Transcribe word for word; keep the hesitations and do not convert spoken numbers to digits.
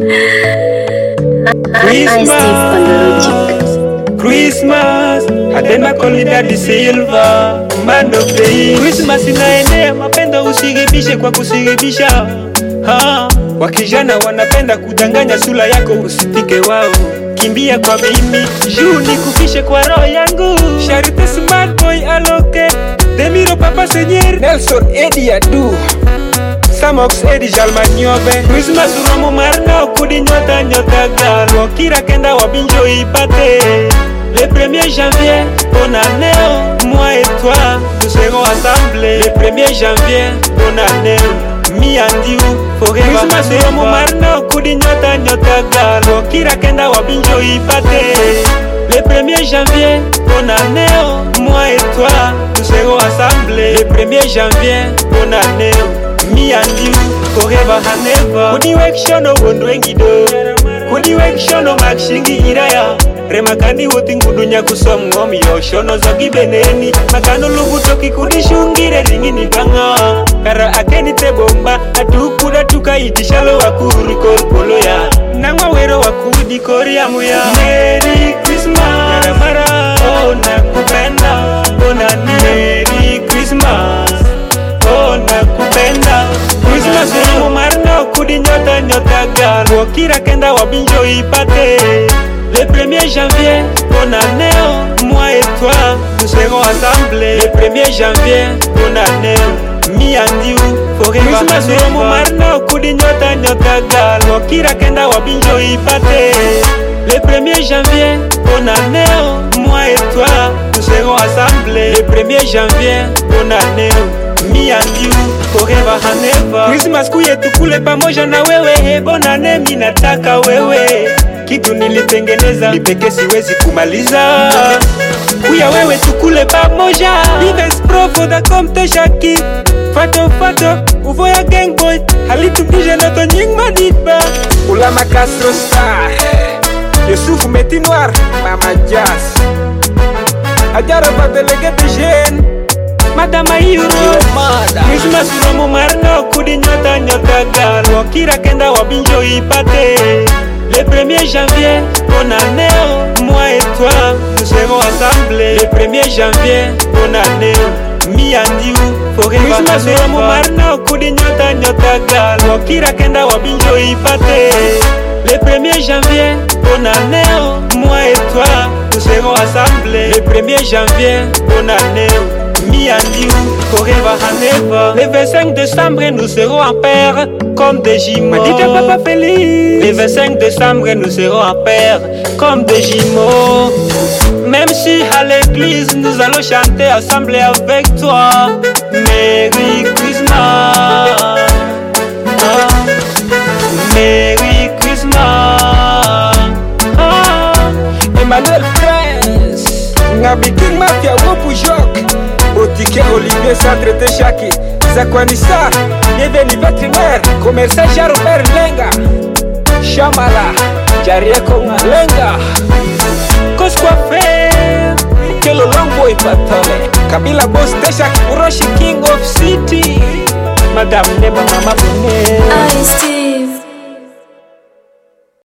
Christmas, Christmas, Adema Kolida di Silva, man of the East. Christmas inaenea, mapenda usigibishe kwa kusigibisha. Ha, wakijana wanapenda kudanganya sura yako usitike wao. Kimbia kwa mimi, juu nikufishe kwa roho yangu. Charite smart boy aloke, Demiro papa seigneur, Nelson Edi Adu, Samox Edi Jalmanyobe. Christmas uromo marna kudi nyota nyota galo. Kira kenda wabinjo ipate. Le premier janvier, bonne année, moi et toi, nous serons assemblés. Le premier janvier, bonne année, mi and you, forever. Christmas uromo marna kudi nyota nyota galo. Kira kenda wabinjo ipate. Le premier janvier, bonne année, moi et toi, nous serons assemblés. Le premier janvier, bonne année, me and you, forever and ever. Kudi wekshono wondwengido, kudi wekshono makshingi iraya. Remakandi woti ngudunya kusom ngomi yoshono zogi beneni. Makano lugu toki kudi shungire ringini kanga. Kara akeni te bomba, atukuda tuka itishalo wakuri kolpolo ya. Nangwa wero wakudi korea muya. Merry Christmas, mara, oh nakupenda, bona Merry Christmas, oh nakupenda. Christmas umo marno kudi nyota nyota galo. Kira kenda wabinjo ipate. Le premier janvier, bonne année, moi et toi, nous serons assemblés. Le premier janvier, bonne année, me and you, forever. Christmas umo marno kudi nyota nyota galo. Kira kenda wabinjo ipate. Le premier janvier, bonne année, moi et toi, nous serons assemblés. Le premier janvier, bonne année, me and you, forever and ever. Christmas kuye tukule pamoja na wewe. Bonne année minataka wewe. Kitu nilitengeneza nipeke siwezi kumaliza. Kuya wewe tukule pamoja. Vives pro for the compte shaki. Fato fato uvoya gang boy. Halitubije noto nying maditba. Ulama Castro Star, Youssouf Meti Noir, Mama Jazz, Adjara pa délégué de jeune, Madame Ayuro. Christmas uromo marno kudi nyota nyota galo. Kira kenda wabinjo ipate. Le premier janvier, bonne année, moi et toi, nous serons assemblés. Le premier janvier, bonne année, me and you, forever. Christmas uromo marno kudi nyota nyota galo. Kira kenda wabinjo ipate. Le premier janvier, bonne année, moi et toi, nous serons assemblés. Le premier janvier, bonne année, me and you, forever and ever. Le vingt-cinq décembre, nous serons en paire, comme des jumeaux. Dites papa Félix. Le vingt-cinq décembre, nous serons en paire, comme des jumeaux. Même si à l'église, nous allons chanter assemblés avec toi. Merry Christmas, oh, Merry Christmas, oh. Emmanuel Prince, Ngabi King Mafia Wopu Jok, Boutique Olivier Centre de Chaki, Zakwanissa, Bienvenue Vétérinaire, Commerçant Jarobert Lenga, Shamala, Jarieko Lenga, Cosquafer, Kelo Longboy Patole, Kabila Boss Teshak, Uroshi King of City, Madame Neba Mama Bune.